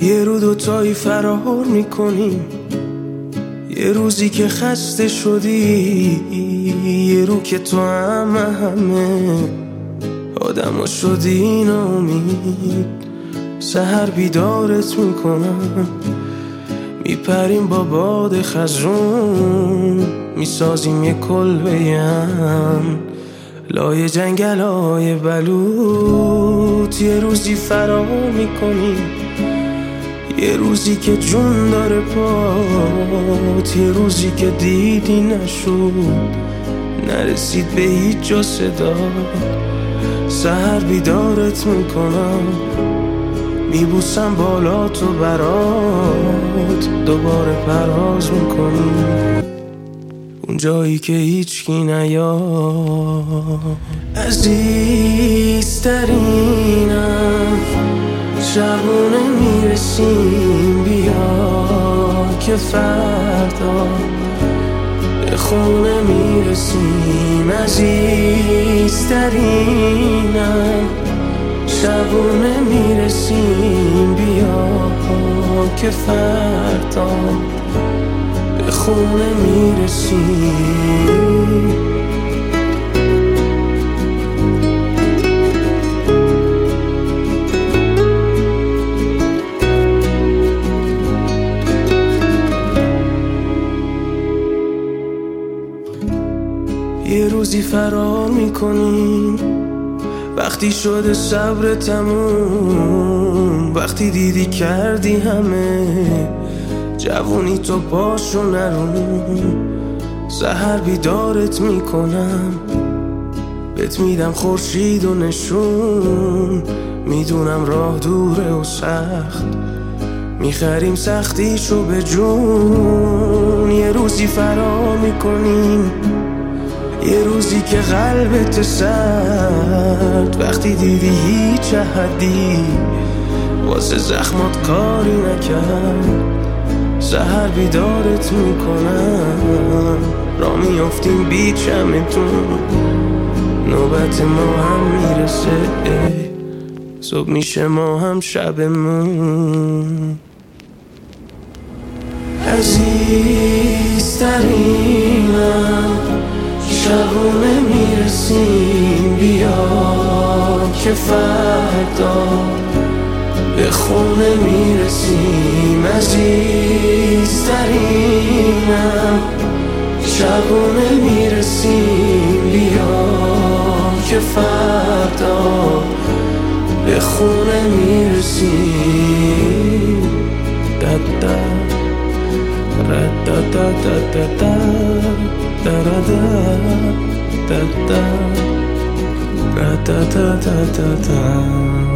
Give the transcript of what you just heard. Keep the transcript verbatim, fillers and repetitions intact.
یه رو دوتایی فرار میکنیم، یه روزی که خسته شدی، یه رو که تو همه همه آدم ها شدی ناامید. سحر بیدارت میکنم، میپریم با باد خزرون، میسازیم یه کلبه هم لای جنگل های بلوط. یه روزی فرار میکنیم، یه روزی که جون داره پات، یه روزی که دیدی نشد، نرسید به هیچ جا صدا. سحر بیدارت میکنم، میبوسم بالا تو برات، دوباره پرواز میکنیم اون جایی که هیچکی نیاد. عزیزترینم شبونه میرسیم، بیا که فردا به خونه میرسیم. عزیزترینم شبونه میرسیم، بیا که فردا به خونه میرسیم. یه روزی فرار میکنیم، وقتی شده صبر تموم، وقتی دیدی کردی همه جوونی تو پاشو نرون. سحر بیدارت میکنم، بهت میدم خورشید و نشون، میدونم راه دوره و سخت، میخریم سختیشو به جون. یه روزی فرار میکنیم، یه روزی که قلبت سرد، وقتی دیدی هیچ احدی واسه زخمات کاری نکرد. سحر بیدارت میکنم، را میافتیم بی چمتون، نوبت ما هم میرسه، صبح میشه ما هم شبمون. عزیزترینم شبونه میرسیم، بیا که فردا به خونه میرسیم. عزیزترینم شبونه میرسیم، بیا که فردا به خونه میرسیم. دادا ردا دا دا دا دا da da da da da da da da da da